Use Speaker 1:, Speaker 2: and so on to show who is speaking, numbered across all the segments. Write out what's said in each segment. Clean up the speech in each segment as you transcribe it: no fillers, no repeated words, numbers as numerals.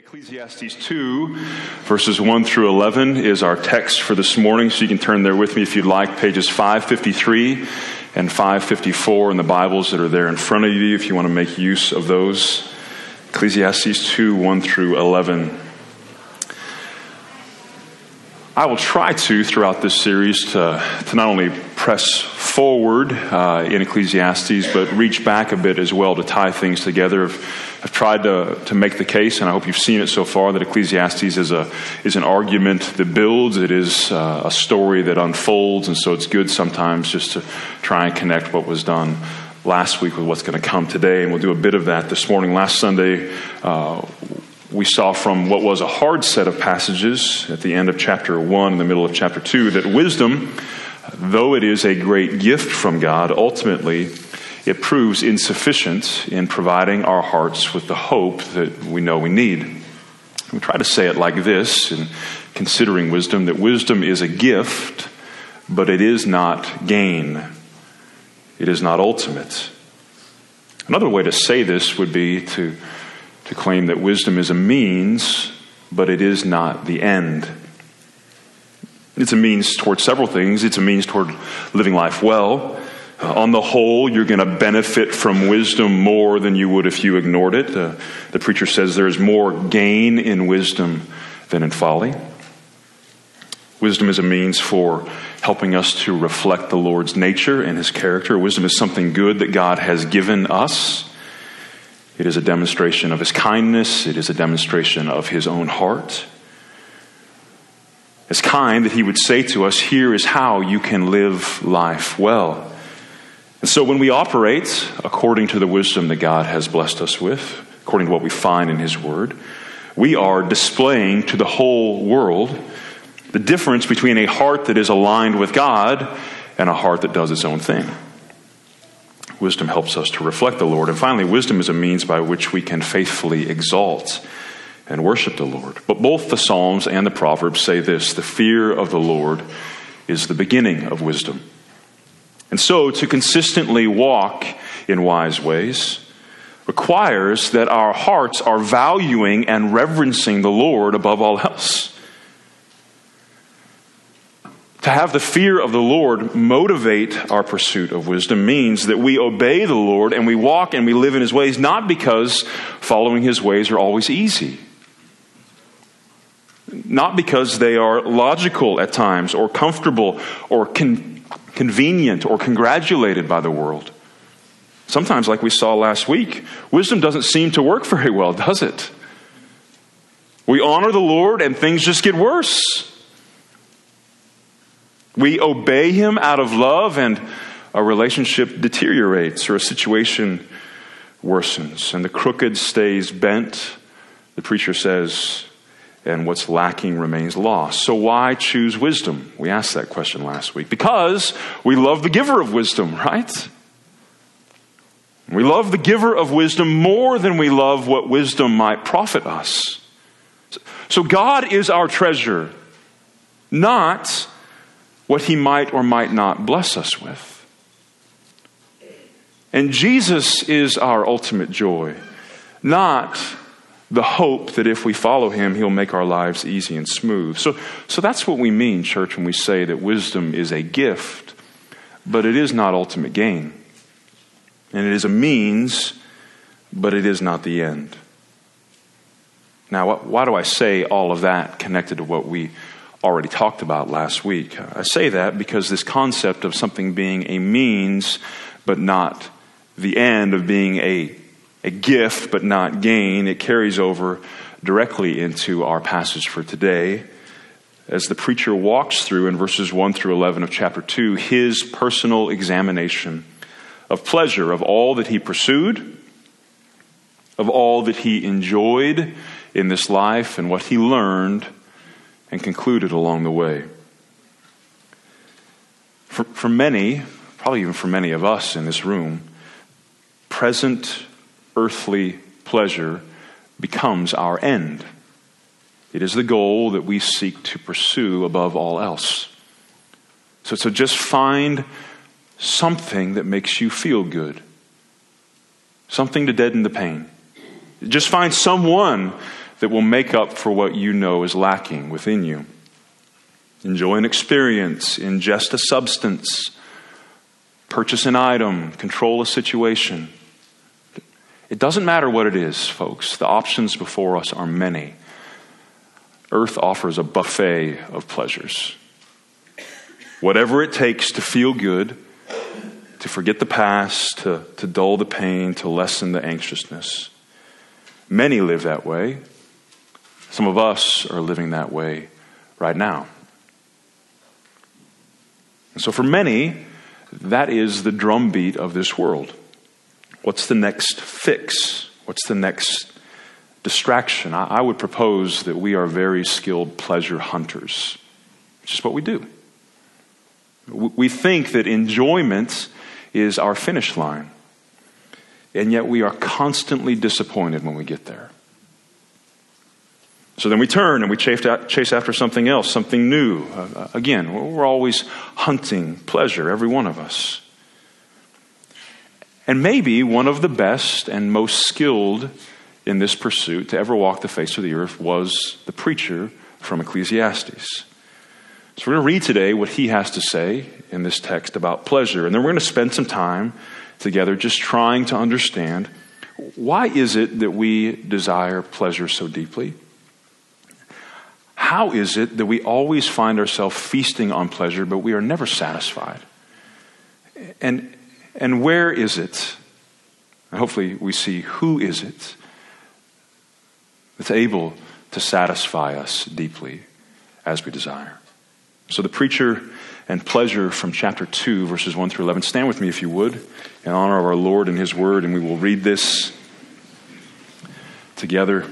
Speaker 1: Ecclesiastes 2, verses 1 through 11 is our text for this morning, so you can turn there with me if you'd like, pages 553 and 554 in the Bibles that are there in front of you if you want to make use of those. Ecclesiastes 2, 1 through 11. I will try to, throughout this series, to not only press forward in Ecclesiastes, but reach back a bit as well to tie things together. I've tried to make the case, and I hope you've seen it so far, that Ecclesiastes is an argument that builds. It is a story that unfolds, and so it's good sometimes just to try and connect what was done last week with what's going to come today, and we'll do a bit of that this morning. Last Sunday, we saw from what was a hard set of passages at the end of chapter 1, in the middle of chapter 2, that wisdom, though it is a great gift from God, ultimately it proves insufficient in providing our hearts with the hope that we know we need. We try to say it like this in considering wisdom, that wisdom is a gift, but it is not gain. It is not ultimate. Another way to say this would be to claim that wisdom is a means, but it is not the end. It's a means toward several things. It's a means toward living life well. On the whole, you're going to benefit from wisdom more than you would if you ignored it. The preacher says there is more gain in wisdom than in folly. Wisdom is a means for helping us to reflect the Lord's nature and His character. Wisdom is something good that God has given us. It is a demonstration of His kindness. It is a demonstration of His own heart. It's kind that He would say to us, here is how you can live life well. And so when we operate according to the wisdom that God has blessed us with, according to what we find in His Word, we are displaying to the whole world the difference between a heart that is aligned with God and a heart that does its own thing. Wisdom helps us to reflect the Lord. And finally, wisdom is a means by which we can faithfully exalt and worship the Lord. But both the Psalms and the Proverbs say this: the fear of the Lord is the beginning of wisdom. And so to consistently walk in wise ways requires that our hearts are valuing and reverencing the Lord above all else. To have the fear of the Lord motivate our pursuit of wisdom means that we obey the Lord and we walk and we live in His ways, not because following His ways are always easy. Not because they are logical at times or comfortable or convenient or congratulated by the world. Sometimes, like we saw last week, wisdom doesn't seem to work very well, does it? We honor the Lord and things just get worse. We obey Him out of love and a relationship deteriorates or a situation worsens. And the crooked stays bent, the preacher says, and what's lacking remains lost. So why choose wisdom? We asked that question last week. Because we love the giver of wisdom, right? We love the giver of wisdom more than we love what wisdom might profit us. So God is our treasure, not what He might or might not bless us with. And Jesus is our ultimate joy, not the hope that if we follow Him, He'll make our lives easy and smooth. So that's what we mean, church, when we say that wisdom is a gift, but it is not ultimate gain. And it is a means, but it is not the end. Now, why do I say all of that connected to what we already talked about last week? I say that because this concept of something being a means but not the end, of being a gift but not gain, it carries over directly into our passage for today as the preacher walks through in verses 1 through 11 of chapter 2 his personal examination of pleasure, of all that he pursued, of all that he enjoyed in this life, and what he learned and concluded along the way. For many, probably even for many of us in this room, present earthly pleasure becomes our end. It is the goal that we seek to pursue above all else. So just find something that makes you feel good. Something to deaden the pain. Just find someone that will make up for what you know is lacking within you. Enjoy an experience, ingest a substance, purchase an item, control a situation. It doesn't matter what it is, folks. The options before us are many. Earth offers a buffet of pleasures. Whatever it takes to feel good, to forget the past, to dull the pain, to lessen the anxiousness. Many live that way. Some of us are living that way right now. And so for many, that is the drumbeat of this world. What's the next fix? What's the next distraction? I would propose that we are very skilled pleasure hunters. It's just what we do. We think that enjoyment is our finish line, and yet we are constantly disappointed when we get there. So then we turn and we chase after something else, something new. Again, we're always hunting pleasure, every one of us. And maybe one of the best and most skilled in this pursuit to ever walk the face of the earth was the preacher from Ecclesiastes. So we're going to read today what he has to say in this text about pleasure. And then we're going to spend some time together just trying to understand, why is it that we desire pleasure so deeply? How is it that we always find ourselves feasting on pleasure, but we are never satisfied? And where is it? And hopefully we see, who is it that's able to satisfy us deeply as we desire? So the preacher and pleasure from chapter 2, verses 1 through 11. Stand with me if you would, in honor of our Lord and his word, and we will read this together.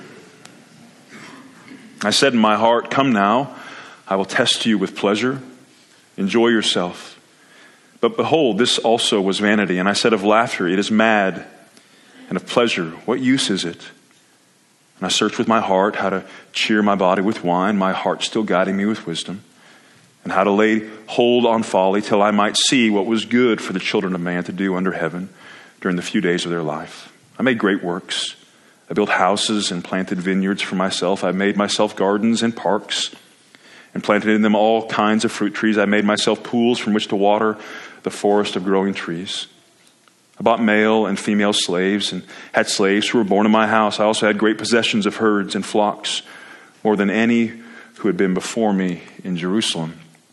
Speaker 1: I said in my heart, come now, I will test you with pleasure. Enjoy yourself. But behold, this also was vanity. And I said of laughter, it is mad. And of pleasure, what use is it? And I searched with my heart how to cheer my body with wine, my heart still guiding me with wisdom, and how to lay hold on folly till I might see what was good for the children of man to do under heaven during the few days of their life. I made great works. I built houses and planted vineyards for myself. I made myself gardens and parks and planted in them all kinds of fruit trees. I made myself pools from which to water the forest of growing trees. I bought male and female slaves and had slaves who were born in my house. I also had great possessions of herds and flocks, more than any who had been before me in Jerusalem.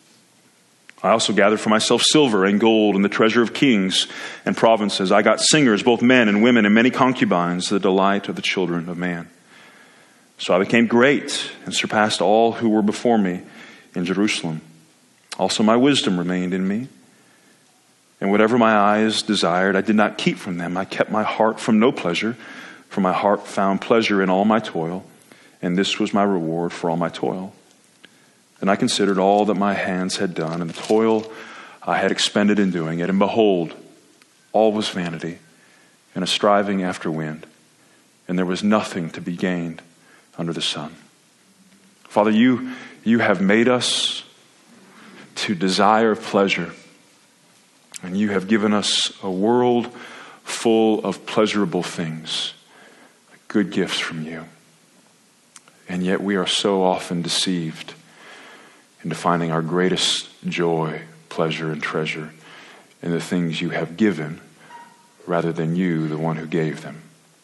Speaker 1: I also gathered for myself silver and gold and the treasure of kings and provinces. I got singers, both men and women, and many concubines, the delight of the children of man. So I became great and surpassed all who were before me in Jerusalem. Also my wisdom remained in me. And whatever my eyes desired, I did not keep from them. I kept my heart from no pleasure, for my heart found pleasure in all my toil, and this was my reward for all my toil. And I considered all that my hands had done, and the toil I had expended in doing it. And behold, all was vanity, and a striving after wind, and there was nothing to be gained under the sun. Father, you have made us to desire pleasure, and you have given us a world full of pleasurable things, good gifts from you. And yet we are so often deceived into finding our greatest joy, pleasure, and treasure in the things you have given rather than you, the one who gave them.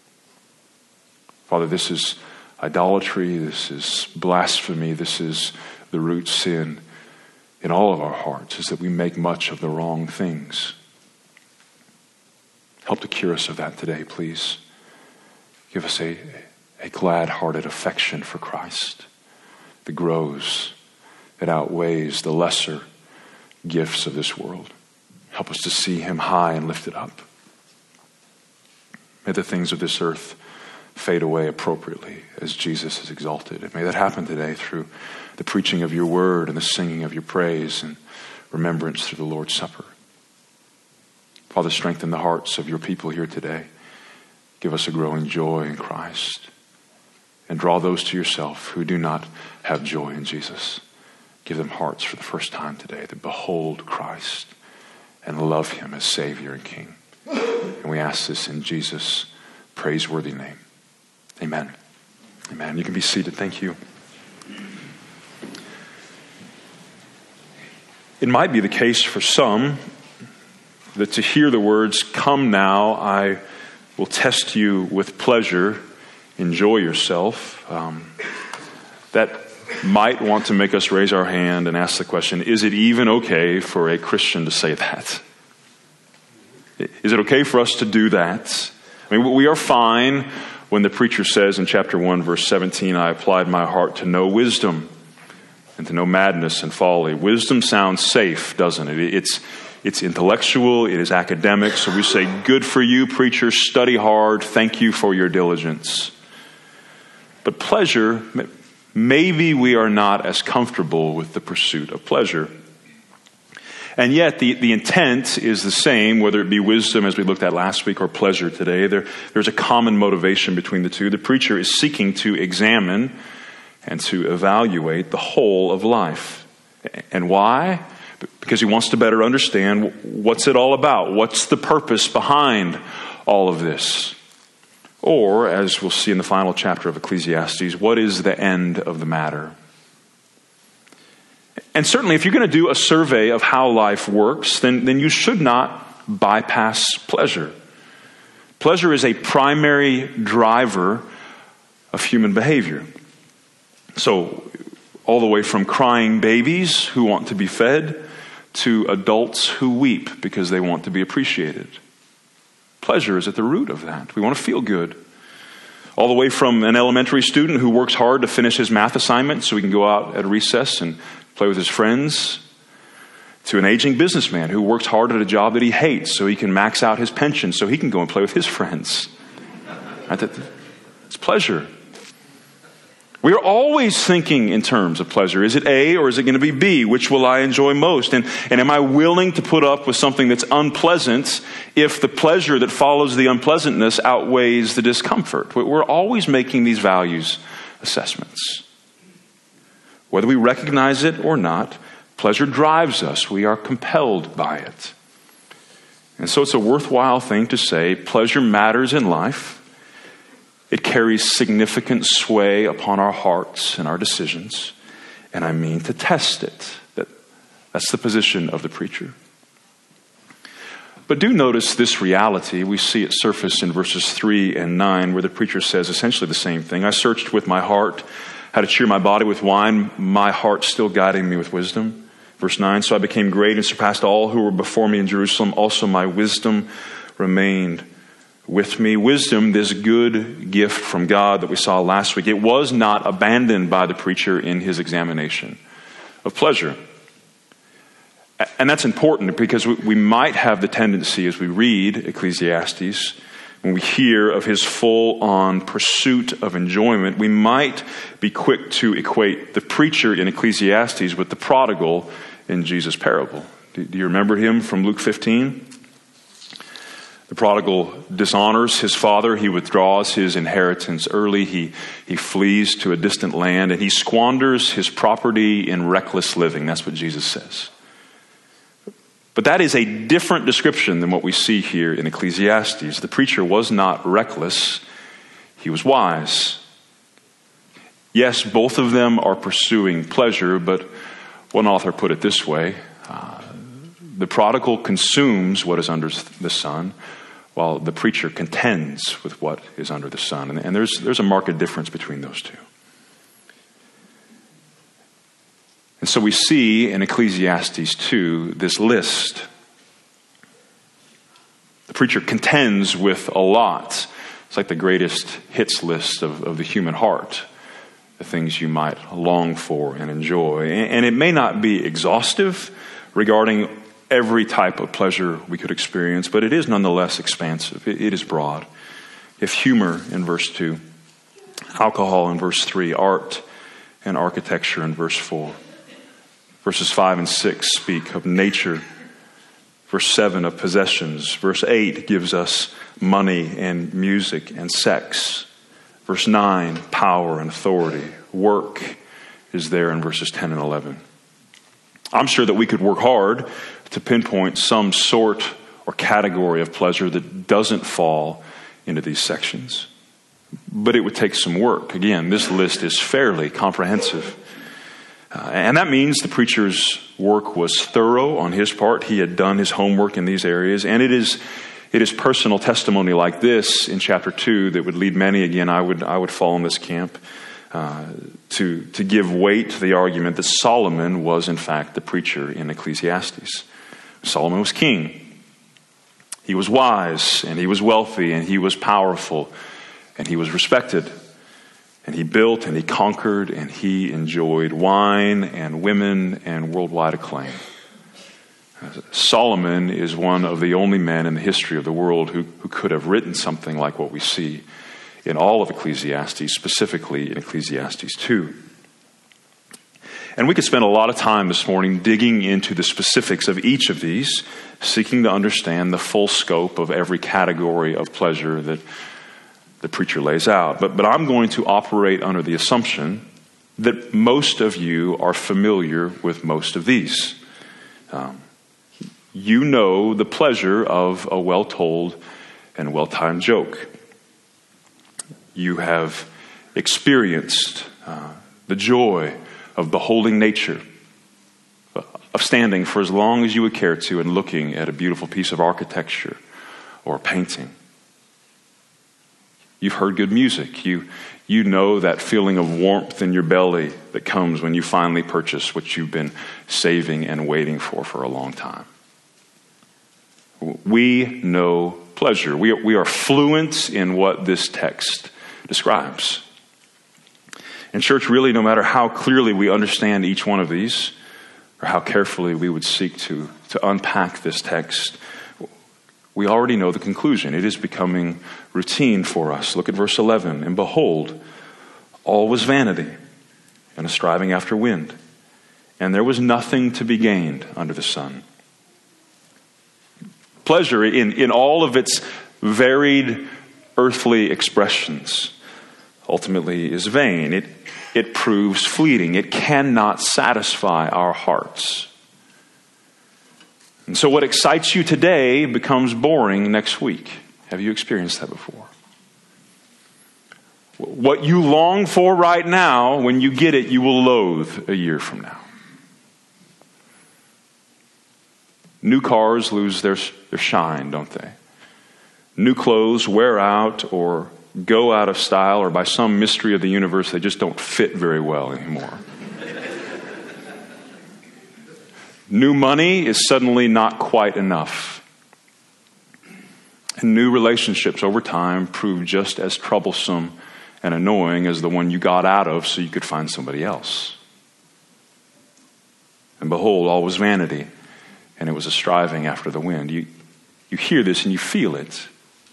Speaker 1: Father, this is idolatry, this is blasphemy, this is the root sin in all of our hearts, is that we make much of the wrong things. Help to cure us of that today, please. Give us a glad-hearted affection for Christ that grows, that outweighs the lesser gifts of this world. Help us to see him high and lifted up. May the things of this earth fade away appropriately as Jesus is exalted. And may that happen today through the preaching of your word and the singing of your praise and remembrance through the Lord's Supper. Father, strengthen the hearts of your people here today. Give us a growing joy in Christ. And draw those to yourself who do not have joy in Jesus. Give them hearts for the first time today that behold Christ and love him as Savior and King. And we ask this in Jesus' praiseworthy name. Amen. Amen. You can be seated. Thank you. It might be the case for some that to hear the words, "Come now, I will test you with pleasure, enjoy yourself," that might want to make us raise our hand and ask the question, is it even okay for a Christian to say that? Is it okay for us to do that? I mean, we are fine when the preacher says in chapter 1, verse 17, "I applied my heart to know wisdom and to know madness and folly." Wisdom sounds safe, doesn't it? It's intellectual, it is academic, so we say, good for you, preacher, study hard, thank you for your diligence. But pleasure, maybe we are not as comfortable with the pursuit of pleasure. And yet the intent is the same, whether it be wisdom, as we looked at last week, or pleasure today. There's a common motivation between the two. The preacher is seeking to examine and to evaluate the whole of life. And why? Because he wants to better understand what's it all about. What's the purpose behind all of this? Or, as we'll see in the final chapter of Ecclesiastes, what is the end of the matter? And certainly, if you're going to do a survey of how life works, then you should not bypass pleasure. Pleasure is a primary driver of human behavior. So, all the way from crying babies who want to be fed to adults who weep because they want to be appreciated. Pleasure is at the root of that. We want to feel good. All the way from an elementary student who works hard to finish his math assignment so he can go out at recess and play with his friends, to an aging businessman who works hard at a job that he hates so he can max out his pension so he can go and play with his friends. Right? It's pleasure. We are always thinking in terms of pleasure. Is it A or is it going to be B? Which will I enjoy most? And am I willing to put up with something that's unpleasant if the pleasure that follows the unpleasantness outweighs the discomfort? We're always making these values assessments. Whether we recognize it or not, pleasure drives us. We are compelled by it. And so it's a worthwhile thing to say, pleasure matters in life. It carries significant sway upon our hearts and our decisions. And I mean to test it. That's the position of the preacher. But do notice this reality. We see it surface in verses 3 and 9, where the preacher says essentially the same thing. "I searched with my heart how to cheer my body with wine, my heart still guiding me with wisdom." Verse 9, "So I became great and surpassed all who were before me in Jerusalem. Also my wisdom remained with me." Wisdom, this good gift from God that we saw last week, it was not abandoned by the preacher in his examination of pleasure. And that's important because we might have the tendency as we read Ecclesiastes, when we hear of his full-on pursuit of enjoyment, we might be quick to equate the preacher in Ecclesiastes with the prodigal in Jesus' parable. Do you remember him from Luke 15? The prodigal dishonors his father. He withdraws his inheritance early. He flees to a distant land, and he squanders his property in reckless living. That's what Jesus says. But that is a different description than what we see here in Ecclesiastes. The preacher was not reckless. He was wise. Yes, both of them are pursuing pleasure, but one author put it this way. The prodigal consumes what is under the sun, while the preacher contends with what is under the sun. And there's a marked difference between those two. And so we see in Ecclesiastes 2 this list. The preacher contends with a lot. It's like the greatest hits list of the human heart, the things you might long for and enjoy. And it may not be exhaustive regarding every type of pleasure we could experience, but it is nonetheless expansive. It is broad. You have humor in verse 2, alcohol in verse 3, art and architecture in verse 4. Verses 5 and 6 speak of nature. Verse 7 of possessions. Verse 8 gives us money and music and sex. Verse 9, power and authority. Work is there in verses 10 and 11. I'm sure that we could work hard to pinpoint some sort or category of pleasure that doesn't fall into these sections. but it would take some work. Again, this list is fairly comprehensive. And that means the preacher's work was thorough on his part. He had done his homework in these areas. And it is personal testimony like this in chapter 2 that would lead many, again, I would fall in this camp, to give weight to the argument that Solomon was, in fact, the preacher in Ecclesiastes. Solomon was king. He was wise, and he was wealthy, and he was powerful, and he was respected. And he built, and he conquered, and he enjoyed wine and women and worldwide acclaim. Solomon is one of the only men in the history of the world who could have written something like what we see in all of Ecclesiastes, specifically in Ecclesiastes 2. And we could spend a lot of time this morning digging into the specifics of each of these, seeking to understand the full scope of every category of pleasure that the preacher lays out. But I'm going to operate under the assumption that most of you are familiar with most of these. You know the pleasure of a well-told and well-timed joke. You have experienced the joy of beholding nature, of standing for as long as you would care to and looking at a beautiful piece of architecture or a painting. You've heard good music. You know that feeling of warmth in your belly that comes when you finally purchase what you've been saving and waiting for a long time. We know pleasure. We are fluent in what this text describes. And church, really, no matter how clearly we understand each one of these, or how carefully we would seek to unpack this text, we already know the conclusion. It is becoming routine for us. Look at verse 11. And behold, all was vanity and a striving after wind, and there was nothing to be gained under the sun. Pleasure in all of its varied earthly expressions ultimately is vain. It proves fleeting. It cannot satisfy our hearts. And so what excites you today becomes boring next week. Have you experienced that before? What you long for right now, when you get it, you will loathe a year from now. New cars lose their shine, don't they? New clothes wear out or go out of style, or by some mystery of the universe, they just don't fit very well anymore. New money is suddenly not quite enough. And new relationships over time prove just as troublesome and annoying as the one you got out of so you could find somebody else. And behold, all was vanity, and it was a striving after the wind. You hear this and you feel it.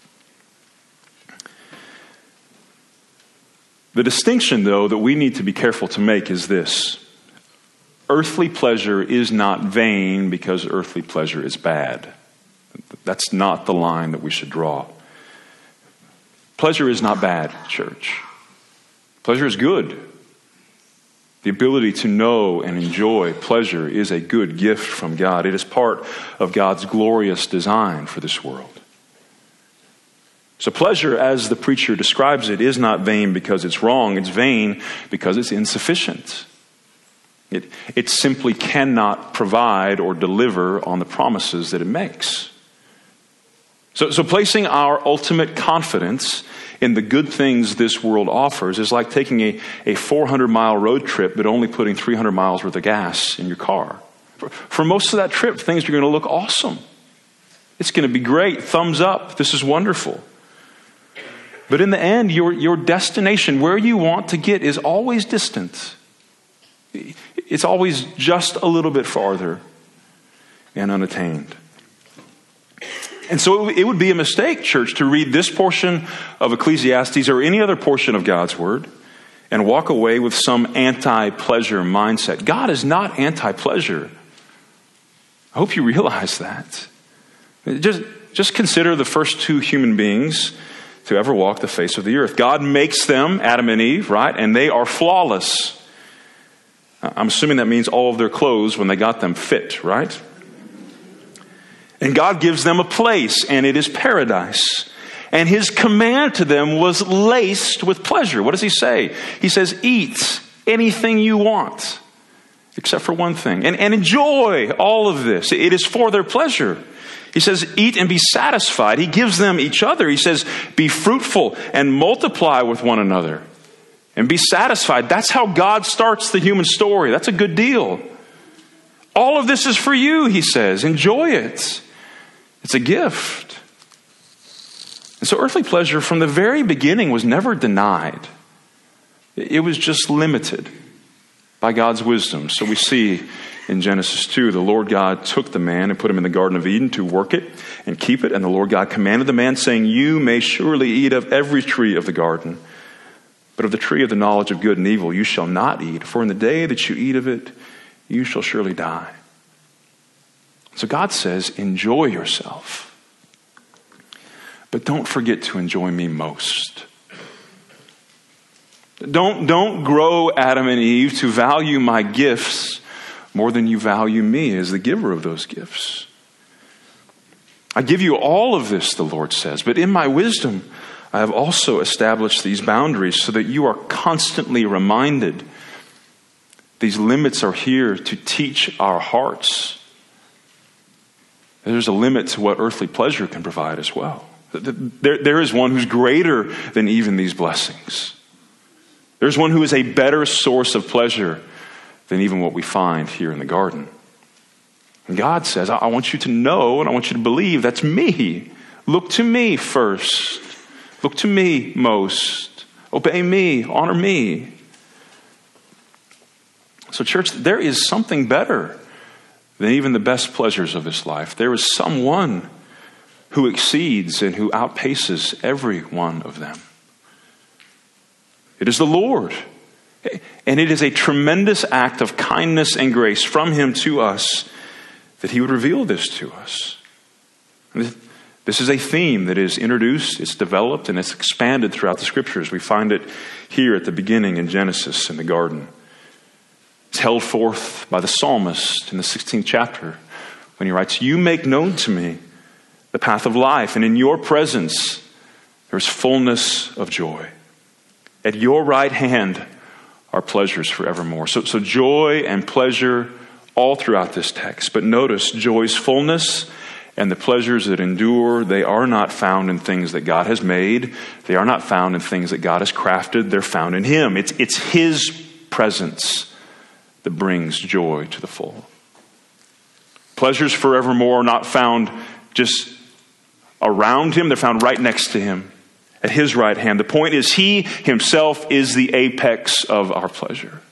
Speaker 1: The distinction, though, that we need to be careful to make is this. Earthly pleasure is not vain because earthly pleasure is bad. That's not the line that we should draw. Pleasure is not bad, church. Pleasure is good. The ability to know and enjoy pleasure is a good gift from God. It is part of God's glorious design for this world. So pleasure, as the preacher describes it, is not vain because it's wrong. It's vain because it's insufficient. It simply cannot provide or deliver on the promises that it makes. So placing our ultimate confidence in the good things this world offers is like taking a 400-mile road trip but only putting 300 miles worth of gas in your car. For most of that trip, things are going to look awesome. It's going to be great. Thumbs up. This is wonderful. But in the end, your destination, where you want to get, is always distant. It's always just a little bit farther and unattained. And so it would be a mistake, church, to read this portion of Ecclesiastes or any other portion of God's Word and walk away with some anti-pleasure mindset. God is not anti-pleasure. I hope you realize that. Just consider the first two human beings to ever walk the face of the earth. God makes them, Adam and Eve, right? And they are flawless. I'm assuming that means all of their clothes when they got them fit, right? And God gives them a place, and it is paradise. And his command to them was laced with pleasure. What does he say? He says, eat anything you want, except for one thing. And enjoy all of this. It is for their pleasure. He says, eat and be satisfied. He gives them each other. He says, be fruitful and multiply with one another and be satisfied. That's how God starts the human story. That's a good deal. All of this is for you, he says. Enjoy it. It's a gift. And so earthly pleasure from the very beginning was never denied. It was just limited by God's wisdom. So we see in Genesis 2, the Lord God took the man and put him in the Garden of Eden to work it and keep it. And the Lord God commanded the man, saying, you may surely eat of every tree of the garden, but of the tree of the knowledge of good and evil you shall not eat, for in the day that you eat of it, you shall surely die. So God says, enjoy yourself. But don't forget to enjoy me most. Don't grow Adam and Eve to value my gifts more than you value me as the giver of those gifts. I give you all of this, the Lord says, but in my wisdom, I have also established these boundaries so that you are constantly reminded. These limits are here to teach our hearts. There's a limit to what earthly pleasure can provide as well. There is one who's greater than even these blessings. There's one who is a better source of pleasure than even what we find here in the garden. And God says, I want you to know and I want you to believe that's me. Look to me first. Look to me most. Obey me. Honor me. So church, there is something better than even the best pleasures of this life. There is someone who exceeds and who outpaces every one of them. It is the Lord. And it is a tremendous act of kindness and grace from him to us that he would reveal this to us. This is a theme that is introduced, it's developed, and it's expanded throughout the scriptures. We find it here at the beginning in Genesis in the garden. It's held forth by the psalmist in the 16th chapter when he writes, you make known to me the path of life, and in your presence there is fullness of joy. At your right hand are pleasures forevermore. So joy and pleasure all throughout this text. But notice joy's fullness and the pleasures that endure, they are not found in things that God has made. They are not found in things that God has crafted. They're found in him. It's his presence that brings joy to the full. Pleasures forevermore are not found just around him. They're found right next to him. At his right hand. The point is, he himself is the apex of our pleasure.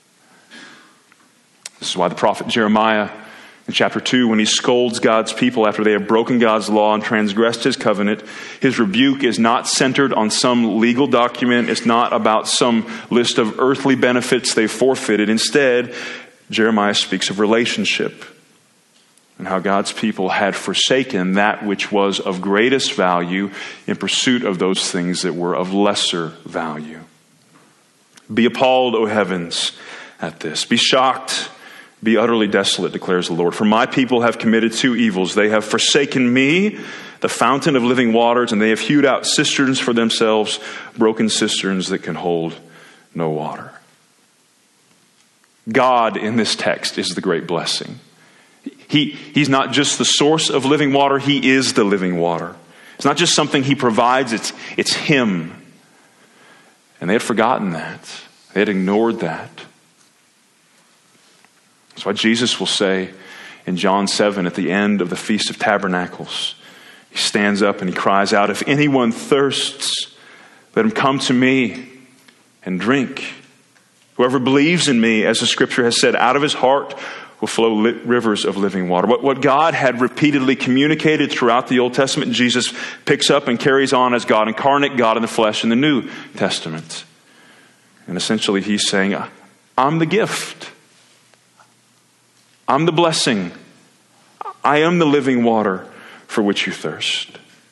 Speaker 1: This is why the prophet Jeremiah in chapter 2, when he scolds God's people after they have broken God's law and transgressed his covenant, his rebuke is not centered on some legal document. It's not about some list of earthly benefits they forfeited. Instead, Jeremiah speaks of relationship and how God's people had forsaken that which was of greatest value in pursuit of those things that were of lesser value. Be appalled, O heavens, at this. Be shocked, be utterly desolate, declares the Lord. For my people have committed two evils. They have forsaken me, the fountain of living waters, and they have hewed out cisterns for themselves, broken cisterns that can hold no water. God in this text is the great blessing. He's not just the source of living water, he is the living water. It's not just something he provides, it's him. And they had forgotten that. They had ignored that. That's why Jesus will say in John 7 at the end of the Feast of Tabernacles, he stands up and he cries out, if anyone thirsts, let him come to me and drink. Whoever believes in me, as the scripture has said, out of his heart will flow rivers of living water. What God had repeatedly communicated throughout the Old Testament, Jesus picks up and carries on as God incarnate, God in the flesh in the New Testament. And essentially he's saying, I'm the gift. I'm the blessing. I am the living water for which you thirst.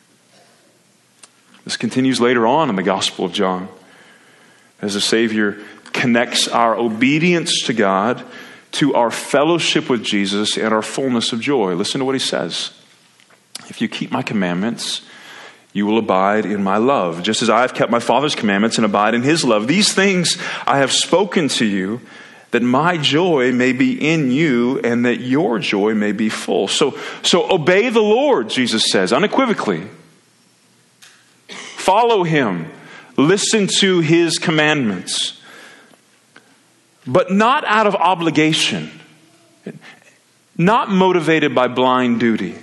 Speaker 1: This continues later on in the Gospel of John as the Savior connects our obedience to God to our fellowship with Jesus and our fullness of joy. Listen to what he says. If you keep my commandments, you will abide in my love, just as I have kept my Father's commandments and abide in his love. These things I have spoken to you, that my joy may be in you and that your joy may be full. So obey the Lord, Jesus says, unequivocally. Follow him. Listen to his commandments. But not out of obligation. Not motivated by blind duty.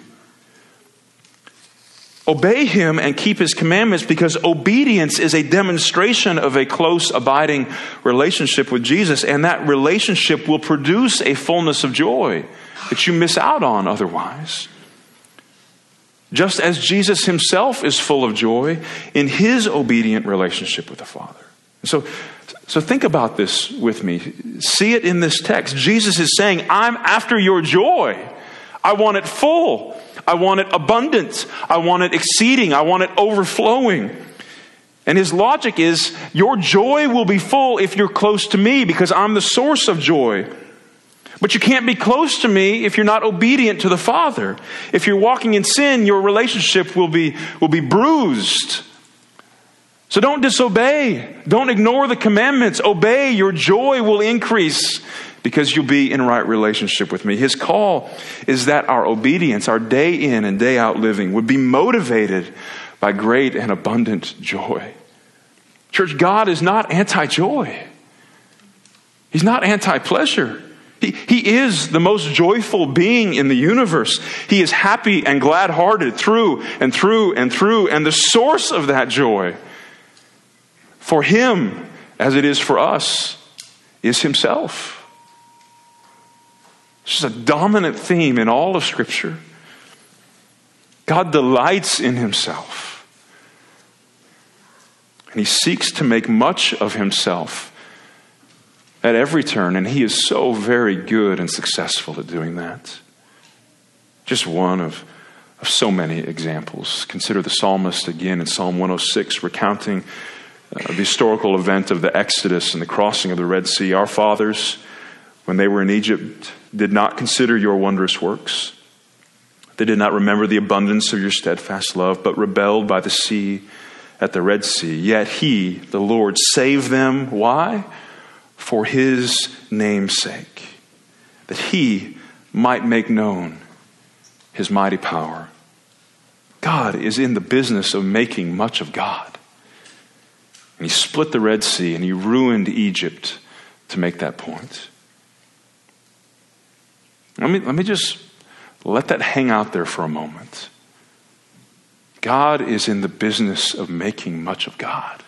Speaker 1: Obey him and keep his commandments, because obedience is a demonstration of a close, abiding relationship with Jesus. And that relationship will produce a fullness of joy that you miss out on otherwise. Just as Jesus himself is full of joy in his obedient relationship with the Father. So think about this with me. See it in this text. Jesus is saying, I'm after your joy. I want it full. I want it abundant. I want it exceeding. I want it overflowing. And his logic is, your joy will be full if you're close to me, because I'm the source of joy. But you can't be close to me if you're not obedient to the Father. If you're walking in sin, your relationship will be bruised. So don't disobey. Don't ignore the commandments. Obey. Your joy will increase because you'll be in right relationship with me. His call is that our obedience, our day in and day out living, would be motivated by great and abundant joy. Church, God is not anti-joy. He's not anti-pleasure. He is the most joyful being in the universe. He is happy and glad-hearted through and through and through. And the source of that joy for him, as it is for us, is himself. This is a dominant theme in all of Scripture. God delights in himself. And he seeks to make much of himself at every turn. And he is so very good and successful at doing that. Just one of so many examples. Consider the psalmist again in Psalm 106, recounting the historical event of the Exodus and the crossing of the Red Sea. Our fathers, when they were in Egypt, did not consider your wondrous works. They did not remember the abundance of your steadfast love, but rebelled by the sea at the Red Sea. Yet he, the Lord, saved them. Why? For his name's sake, that he might make known his mighty power. God is in the business of making much of God. And he split the Red Sea and he ruined Egypt to make that point. Let me just let that hang out there for a moment. God is in the business of making much of God.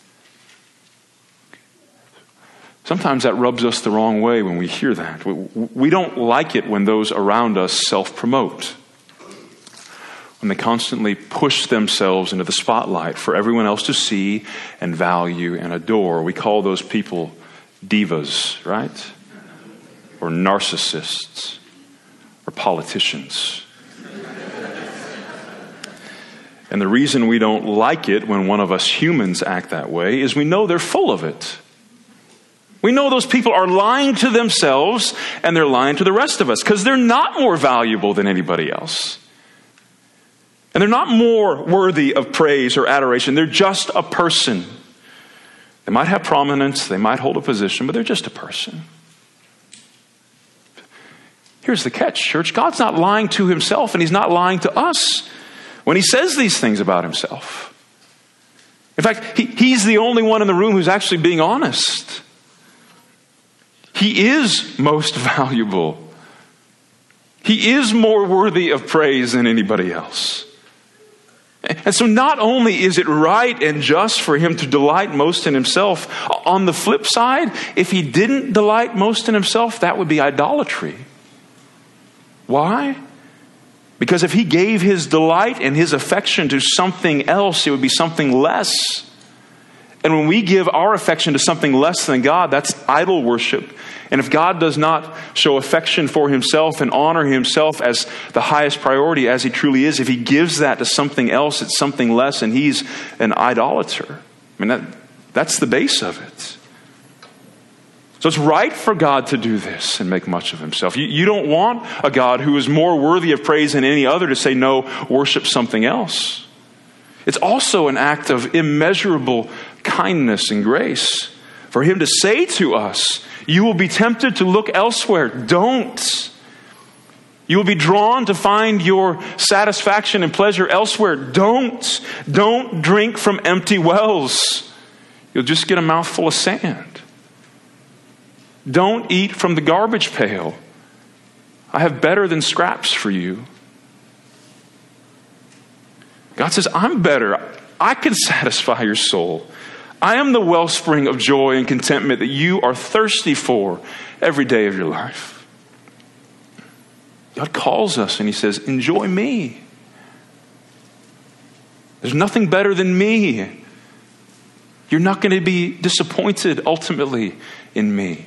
Speaker 1: Sometimes that rubs us the wrong way when we hear that. We don't like it when those around us self-promote, when they constantly push themselves into the spotlight for everyone else to see and value and adore. We call those people divas, right? Or narcissists, or politicians. And the reason we don't like it when one of us humans act that way is we know they're full of it. We know those people are lying to themselves and they're lying to the rest of us because they're not more valuable than anybody else. And they're not more worthy of praise or adoration. They're just a person. They might have prominence, they might hold a position, but they're just a person. Here's the catch, church. God's not lying to himself and he's not lying to us when he says these things about himself. In fact, he's the only one in the room who's actually being honest. He is most valuable. He is more worthy of praise than anybody else. And so not only is it right and just for him to delight most in himself, on the flip side, if he didn't delight most in himself, that would be idolatry. Why? Because if he gave his delight and his affection to something else, it would be something less. And when we give our affection to something less than God, that's idol worship. And if God does not show affection for himself and honor himself as the highest priority as he truly is, if he gives that to something else, it's something less and he's an idolater. I mean, that's the base of it. So it's right for God to do this and make much of himself. You don't want a God who is more worthy of praise than any other to say, no, worship something else. It's also an act of immeasurable kindness and grace for him to say to us, you will be tempted to look elsewhere. Don't. You will be drawn to find your satisfaction and pleasure elsewhere. Don't. Don't drink from empty wells. You'll just get a mouthful of sand. Don't eat from the garbage pail. I have better than scraps for you. God says, I'm better. I can satisfy your soul. I am the wellspring of joy and contentment that you are thirsty for every day of your life. God calls us and he says, enjoy me. There's nothing better than me. You're not going to be disappointed ultimately in me.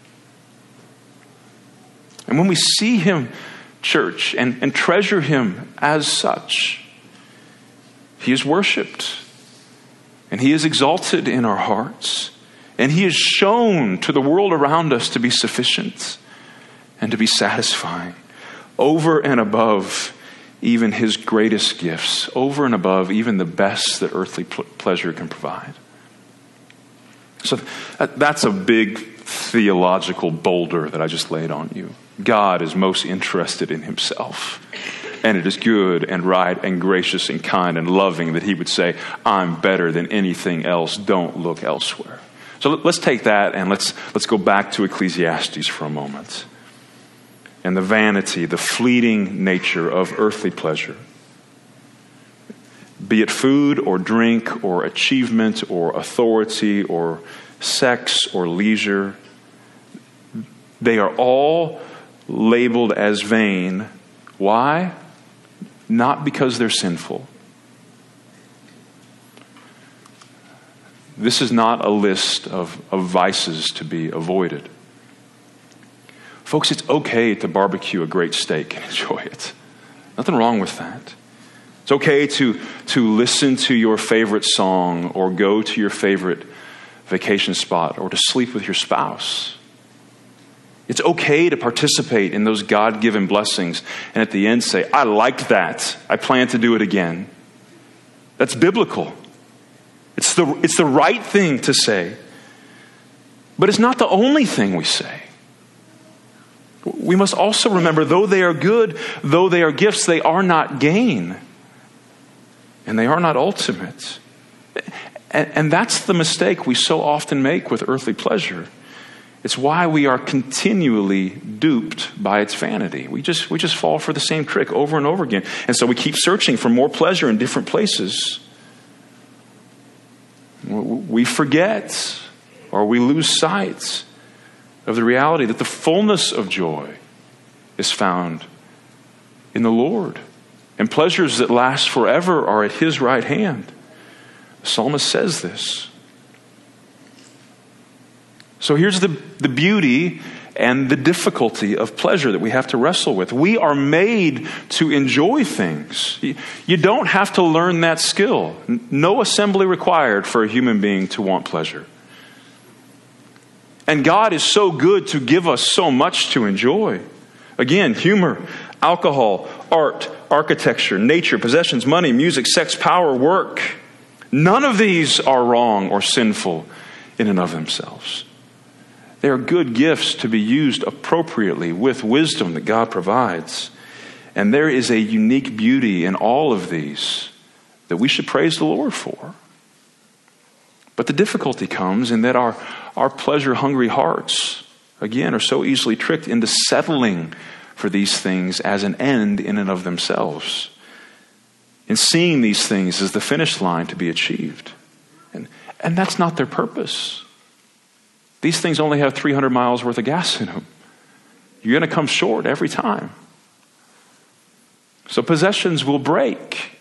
Speaker 1: And when we see him, church, and treasure him as such, he is worshiped and he is exalted in our hearts, and he is shown to the world around us to be sufficient and to be satisfying over and above even his greatest gifts, over and above even the best that earthly pleasure can provide. So that's a big theological boulder that I just laid on you. God is most interested in himself. And it is good and right and gracious and kind and loving that he would say, I'm better than anything else. Don't look elsewhere. So let's take that and let's go back to Ecclesiastes for a moment. And the vanity, the fleeting nature of earthly pleasure. Be it food or drink or achievement or authority or sex or leisure. They are all labeled as vain. Why? Not because they're sinful. This is not a list of vices to be avoided. Folks, it's okay to barbecue a great steak and enjoy it. Nothing wrong with that. It's okay to listen to your favorite song or go to your favorite vacation spot or to sleep with your spouse. It's okay to participate in those God-given blessings and at the end say, I liked that. I plan to do it again. That's biblical. It's the right thing to say. But it's not the only thing we say. We must also remember, though they are good, though they are gifts, they are not gain. And they are not ultimate. And that's the mistake we so often make with earthly pleasure. It's why we are continually duped by its vanity. We just fall for the same trick over and over again. And so we keep searching for more pleasure in different places. We forget or we lose sight of the reality that the fullness of joy is found in the Lord. And pleasures that last forever are at his right hand. The psalmist says this. So here's the beauty and the difficulty of pleasure that we have to wrestle with. We are made to enjoy things. You don't have to learn that skill. No assembly required for a human being to want pleasure. And God is so good to give us so much to enjoy. Again, humor, alcohol, art, architecture, nature, possessions, money, music, sex, power, work. None of these are wrong or sinful in and of themselves. They are good gifts to be used appropriately with wisdom that God provides. And there is a unique beauty in all of these that we should praise the Lord for. But the difficulty comes in that our pleasure-hungry hearts, again, are so easily tricked into settling for these things as an end in and of themselves, in seeing these things as the finish line to be achieved. And that's not their purpose. These things only have 300 miles worth of gas in them. You're going to come short every time. So possessions will break.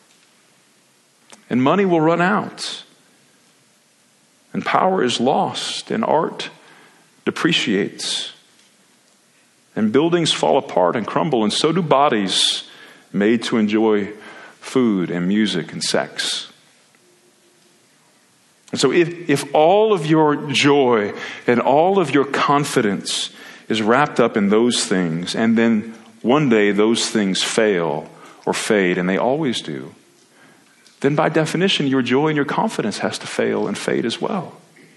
Speaker 1: And money will run out. And power is lost. And art depreciates. And buildings fall apart and crumble. And so do bodies made to enjoy food and music and sex. And so if all of your joy and all of your confidence is wrapped up in those things, and then one day those things fail or fade, and they always do, then by definition, your joy and your confidence has to fail and fade as well.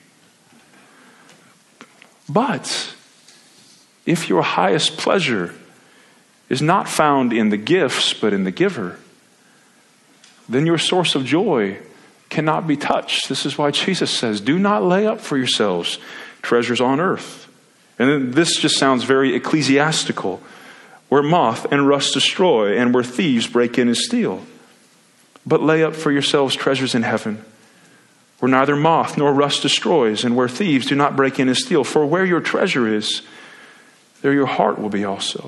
Speaker 1: But if your highest pleasure is not found in the gifts, but in the giver, then your source of joy cannot be touched. This is why Jesus says, do not lay up for yourselves treasures on earth. And then this just sounds very ecclesiastical, where moth and rust destroy and where thieves break in and steal. But lay up for yourselves treasures in heaven, where neither moth nor rust destroys and where thieves do not break in and steal. For where your treasure is, there your heart will be also.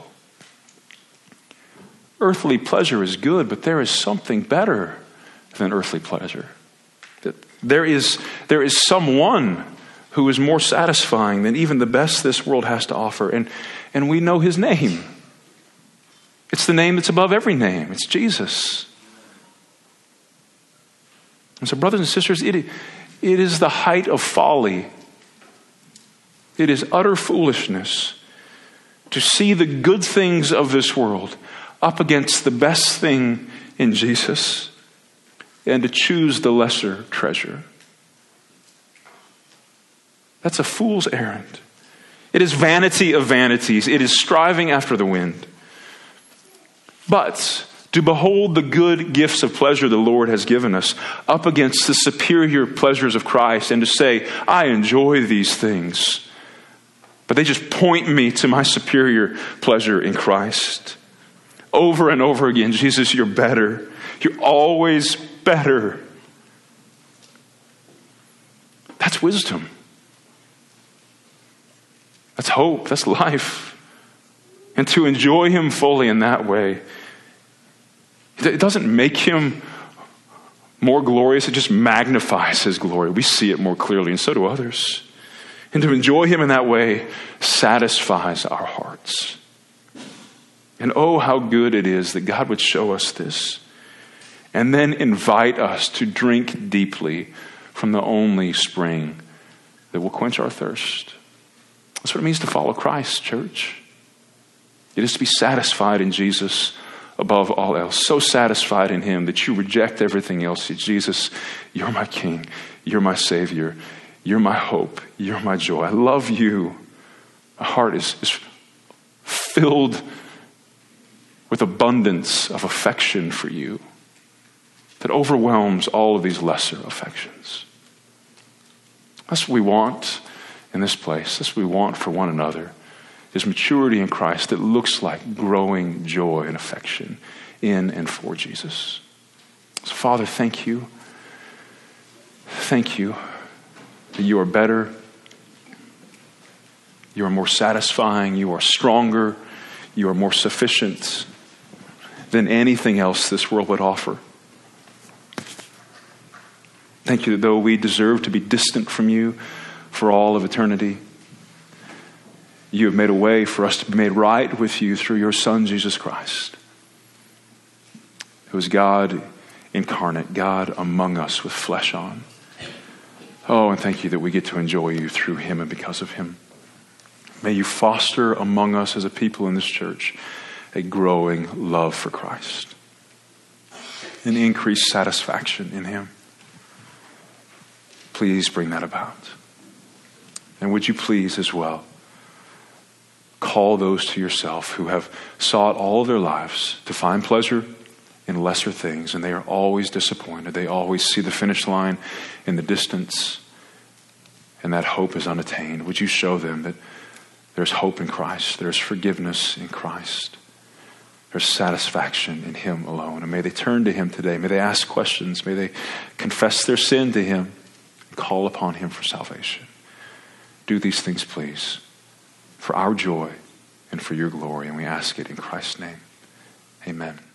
Speaker 1: Earthly pleasure is good, but there is something better than earthly pleasure. There is someone who is more satisfying than even the best this world has to offer. And we know his name. It's the name that's above every name. It's Jesus. And so, brothers and sisters, it is the height of folly. It is utter foolishness to see the good things of this world up against the best thing in Jesus and to choose the lesser treasure. That's a fool's errand. It is vanity of vanities. It is striving after the wind. But to behold the good gifts of pleasure the Lord has given us up against the superior pleasures of Christ and to say, I enjoy these things, but they just point me to my superior pleasure in Christ. Over and over again, Jesus, you're better. You're always better. That's wisdom. That's hope. That's life. And to enjoy him fully in that way, it doesn't make him more glorious. It just magnifies his glory. We see it more clearly, and so do others. And to enjoy him in that way satisfies our hearts. And oh, how good it is that God would show us this and then invite us to drink deeply from the only spring that will quench our thirst. That's what it means to follow Christ, church. It is to be satisfied in Jesus above all else. So satisfied in him that you reject everything else. Jesus, you're my King. You're my Savior. You're my hope. You're my joy. I love you. My heart is filled with abundance of affection for you that overwhelms all of these lesser affections. That's what we want in this place. That's what we want for one another, is maturity in Christ that looks like growing joy and affection in and for Jesus. So Father, thank you. Thank you that you are better. You are more satisfying. You are stronger. You are more sufficient than anything else this world would offer. Thank you that though we deserve to be distant from you for all of eternity, you have made a way for us to be made right with you through your Son, Jesus Christ, who is God incarnate, God among us with flesh on. Oh, and thank you that we get to enjoy you through him and because of him. May you foster among us as a people in this church a growing love for Christ, an increased satisfaction in him. Please bring that about. And would you please as well call those to yourself who have sought all of their lives to find pleasure in lesser things, and they are always disappointed. They always see the finish line in the distance, and that hope is unattained. Would you show them that there's hope in Christ, there's forgiveness in Christ, there's satisfaction in him alone. And may they turn to him today. May they ask questions. May they confess their sin to him and call upon him for salvation. Do these things, please, for our joy and for your glory. And we ask it in Christ's name. Amen.